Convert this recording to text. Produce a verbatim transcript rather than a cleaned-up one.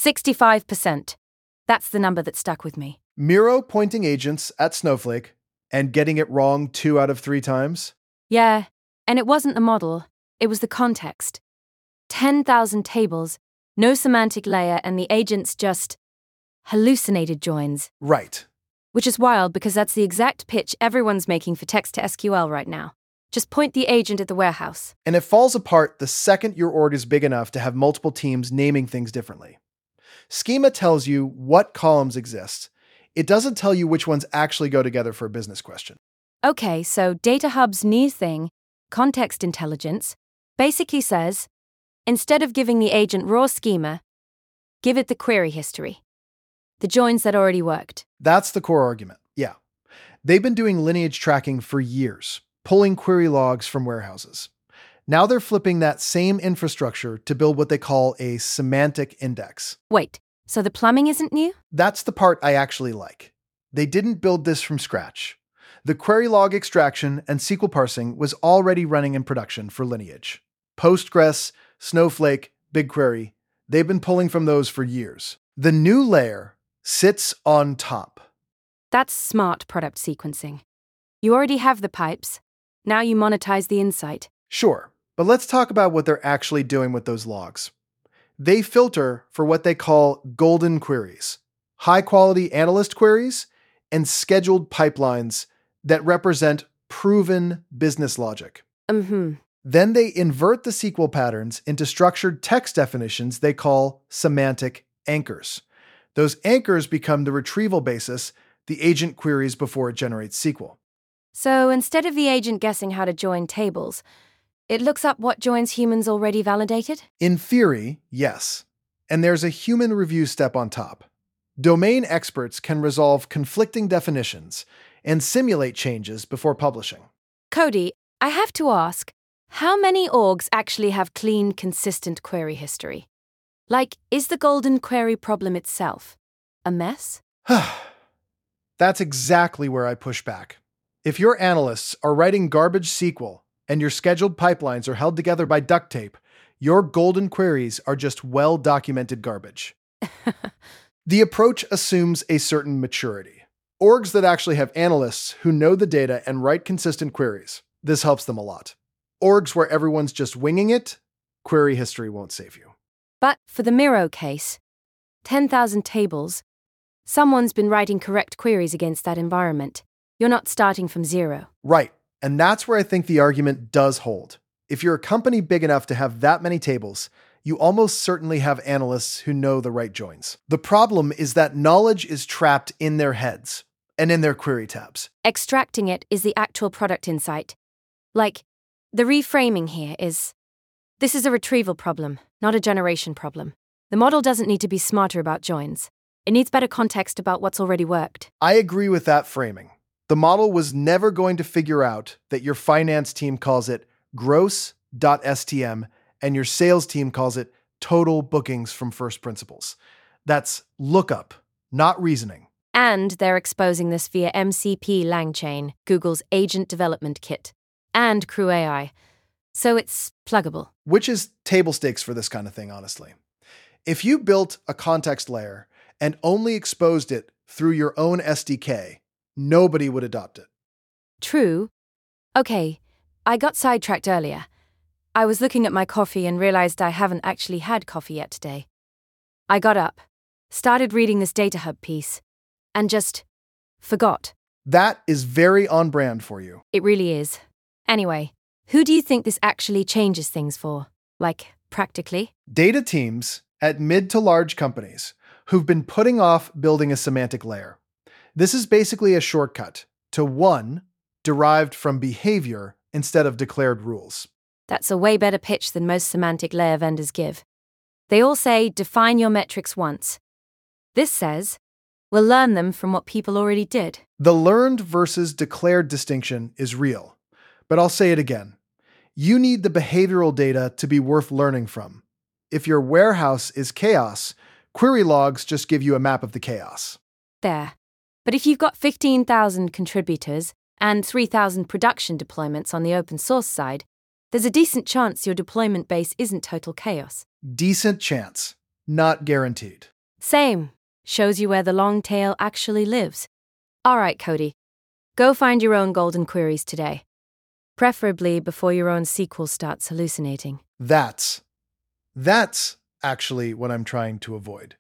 sixty-five percent. That's the number that stuck with me. Miro pointing agents at Snowflake and getting it wrong two out of three times? Yeah, and it wasn't the model, it was the context. ten thousand tables, no semantic layer, and the agents just hallucinated joins. Right. Which is wild because that's the exact pitch everyone's making for text to S Q L right now. Just point the agent at the warehouse. And it falls apart the second your org is big enough to have multiple teams naming things differently. Schema tells you what columns exist. It doesn't tell you which ones actually go together for a business question. Okay, so Data Hub's new thing, Context Intelligence, basically says, instead of giving the agent raw schema, give it the query history. The joins that already worked. That's the core argument, yeah. They've been doing lineage tracking for years, pulling query logs from warehouses. Now they're flipping that same infrastructure to build what they call a semantic index. Wait, so the plumbing isn't new? That's the part I actually like. They didn't build this from scratch. The query log extraction and S Q L parsing was already running in production for Lineage. Postgres, Snowflake, BigQuery, they've been pulling from those for years. The new layer sits on top. That's smart product sequencing. You already have the pipes. Now you monetize the insight. Sure, but let's talk about what they're actually doing with those logs. They filter for what they call golden queries, high-quality analyst queries, and scheduled pipelines that represent proven business logic. Mm-hmm. Then they invert the S Q L patterns into structured text definitions they call semantic anchors. Those anchors become the retrieval basis the agent queries before it generates S Q L. So instead of the agent guessing how to join tables, it looks up what joins humans already validated? In theory, yes. And there's a human review step on top. Domain experts can resolve conflicting definitions and simulate changes before publishing. Cody, I have to ask, how many orgs actually have clean, consistent query history? Like, is the golden query problem itself a mess? That's exactly where I push back. If your analysts are writing garbage S Q L and your scheduled pipelines are held together by duct tape, your golden queries are just well-documented garbage. The approach assumes a certain maturity. Orgs that actually have analysts who know the data and write consistent queries, this helps them a lot. Orgs where everyone's just winging it, query history won't save you. But for the Miro case, ten thousand tables, someone's been writing correct queries against that environment. You're not starting from zero. Right, and that's where I think the argument does hold. If you're a company big enough to have that many tables, you almost certainly have analysts who know the right joins. The problem is that knowledge is trapped in their heads and in their query tabs. Extracting it is the actual product insight. Like, the reframing here is, this is a retrieval problem, not a generation problem. The model doesn't need to be smarter about joins. It needs better context about what's already worked. I agree with that framing. The model was never going to figure out that your finance team calls it gross.stm and your sales team calls it total bookings from first principles. That's lookup, not reasoning. And they're exposing this via M C P LangChain, Google's agent development kit, and Crew A I. So it's pluggable. Which is table stakes for this kind of thing, honestly. If you built a context layer and only exposed it through your own S D K, nobody would adopt it. True. Okay, I got sidetracked earlier. I was looking at my coffee and realized I haven't actually had coffee yet today. I got up, started reading this Data Hub piece, and just forgot. That is very on brand for you. It really is. Anyway, who do you think this actually changes things for? Like, practically? Data teams at mid to large companies who've been putting off building a semantic layer. This is basically a shortcut to one derived from behavior instead of declared rules. That's a way better pitch than most semantic layer vendors give. They all say, define your metrics once. This says, we'll learn them from what people already did. The learned versus declared distinction is real. But I'll say it again. You need the behavioral data to be worth learning from. If your warehouse is chaos, query logs just give you a map of the chaos. There. But if you've got fifteen thousand contributors and three thousand production deployments on the open source side, there's a decent chance your deployment base isn't total chaos. Decent chance. Not guaranteed. Same. Shows you where the long tail actually lives. All right, Cody. Go find your own golden queries today. Preferably before your own S Q L starts hallucinating. That's, that's actually what I'm trying to avoid.